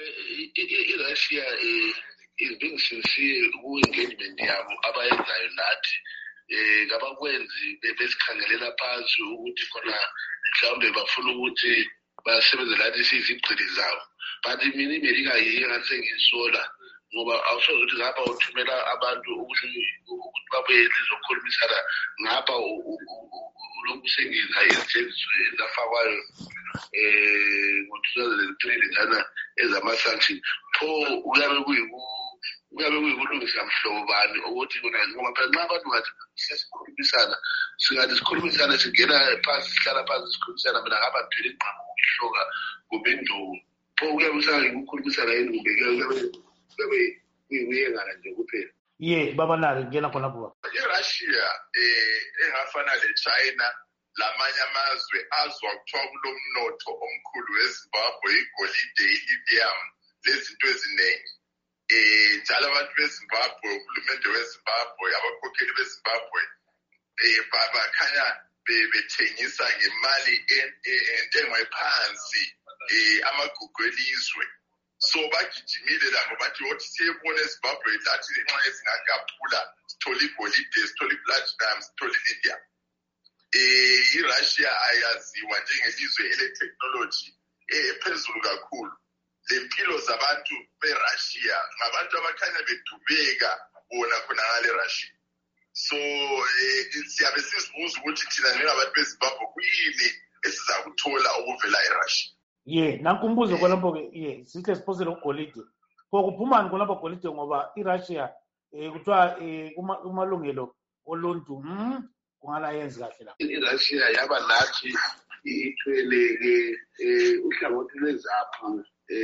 iRussia is being sincere ku-engagement yabo abayenzayo nathi ngabakwenzi besikhangelela phansi ukuthi khona mhlawumbe bafuna ukuthi basebenze lathi sizigcili zabo but mina iMelika yiyo ngathi sengiyisola ngoba awusoze ukuthi ngapha uthumela abantu ukuthi babuye lizokhulumisana ngapha lokhu sengiza izinto ezafakwayo ngo-2003 lezana ezama-sanction pho kuyabe kuyukulungisa mhlobo bani ukuthi ngoba phela nxa abantu ngathi sesikhulumisana sikhulumisana singena phansi sihlala phansi sikhulumisana mina ngapha ngithwele ingqamu ukuyihloka kumbe induku pho kuyabe usangikukhulumisana yini kumbe kuyabe kuyengana nje kuphela. Baba Nari ngena khonapho. iRussia engafana leChina lamanye amazwe azwa kuthiwa kulomnotho omkhulu weZimbabwe igolide ilithium lezinto eziningi njalo abantu beZimbabwe uhulumende weZimbabwe abakhokheli beZimbabwe bakhanya bethengisa ngemali entengo ephansi amagugu elizwe so bagijimile labo bathi othi siyebona eZimbabwe lathi nxa esingagaphula sithole igolide sithole iplatinum sithole ilithium iRussia ayaziwa njengelizwe ele-technology ephezulu kakhulu lempilo zabantu beRussia ngabantu abakhanya bedubeka bona khona ngale Russia so siyabe sizibuza ukuthi thina njengabantu beZimbabwe kuyini esizakuthola okuvela eRussia. Nanku umbuzo khonapho-ke sihle siphosele ugolide pho kuphumani khonapho golide ngoba iRussia kuthiwa kumalungelo oluntu kungala yenzi kahle la. iRussia yaba nathi ithwele uhlangothi lwezaphu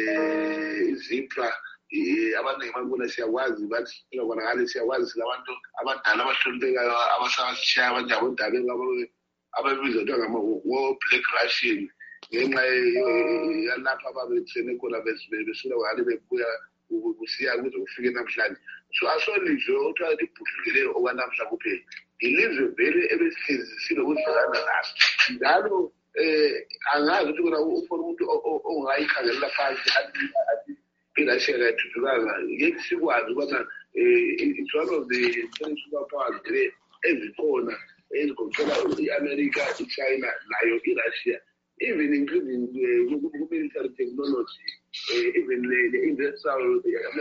izipra abaningi babona siyakwazi bathi ngale siyakwazi silabantu abadala abahloniphekayo abasashaya abanjabo endabeni ababizwa kuthiwa ngama-Black Russian ngenxa yalapha ababethene khona besuka ngale bebuya kusiya kuze kufike namhlanje so asolizwe othiwa libhudlukele okwanamhla kuphela ilizwe vele ebesihlezi silokuzwelana naso njalo angazi ukuthi kona ufuna umuntu ongayikhangelela phansi athi iRussia kayithuthukanga ngeke sikwazi ukubana it's one of the superpowers ezikhona ezigoqela i-America, iChina nayo iRussia even including military technology even industrial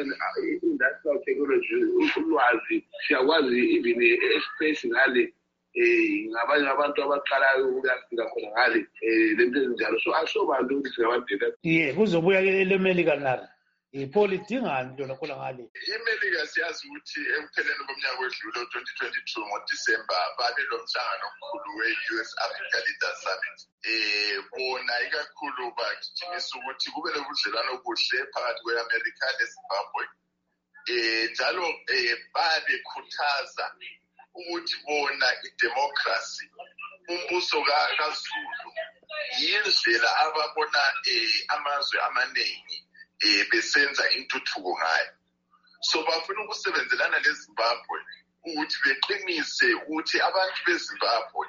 technology ulwazi siyakwazi even space ngale ngabanye abantu abaqalayo ukuyafika khona ngale lento ezinjalo so asobantu ukuthi singabadela kuzobuya leMelika nalo pho lidingani lona khona ngale iMelika siyazi ukuthi ekupheleni komnyaka wedlule 2022 ngoDisemba babe lo mhlangano omkhulu we-US Africa Leaders Summit bona ikakhulu bagijimisa ukuthi kube nobudlelwano obuhle phakathi kwe-Amerika neZimbabwe njalo babekhuthaza ukuthi bona idemocracy umbuso kaZulu yindlela ababona amazwe amaningi besenza intuthuko ngayo so bafuna ukusebenzelana leZimbabwe ukuthi beqinise ukuthi abantu beZimbabwe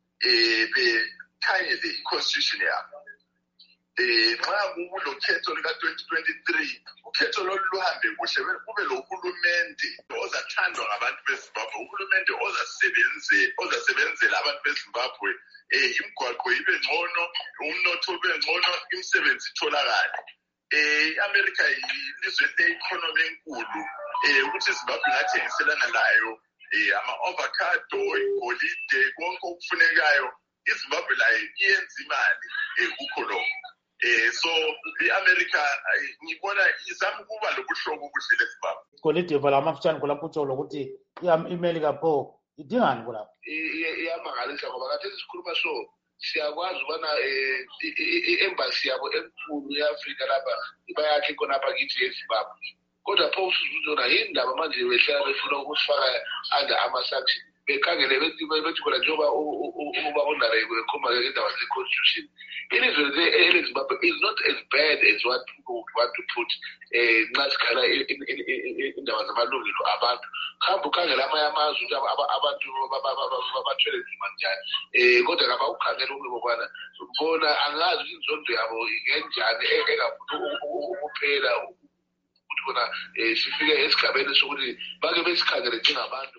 bekhanyele i-constitution yabo nxa kulokhetho lika-2023 ukhetho lolu luhambe kuhle kube lohulumende ozathandwa ngabantu beZimbabwe uhulumende ozasebenzela abantu beZimbabwe imigwaqo ibe ngcono umnotho ube ngcono imisebenzi itholakale i-America yilizwe le-economy enkulu ukuthi iZimbabwe ingathengiselana layo ama-avocado igolide konke okufunekayo iZimbabwe layo iyenza imali kukho lokho so i-America ngibona izama ukuba lobuhlobo obuhle leZimbabwe. Golide vala amafutshane kulapho utsho ukuthi iMelika pho idingani kulapho iyamangalisa ngoba kade sikhuluma so siyakwazi ukubana i-embassy yabo enkulu ye-Afrika lapha bayakhe khonapha kithi eZimbabwe kodwa pho usuzuzona yini ndaba manje behlala befuna ukusifaka under ama-sanction bekhangele bethi khona njengoba uba uNareko ekhomba indaba ze-constitution, ilizwe eleZimbabwe is not as bad as what people want to put nxa sikhala indaba zamalungelo abantu. Hamba ukhangela amanye amazwe ukuthi abantu bathwele nzima njani, kodwa kaba ukhangela ukubona bona angazi ukuthi inzondo yabo ngenjani engafuni ukuphela ukuthi bona sifike esigabeni sokuthi bake besikhangele njengabantu.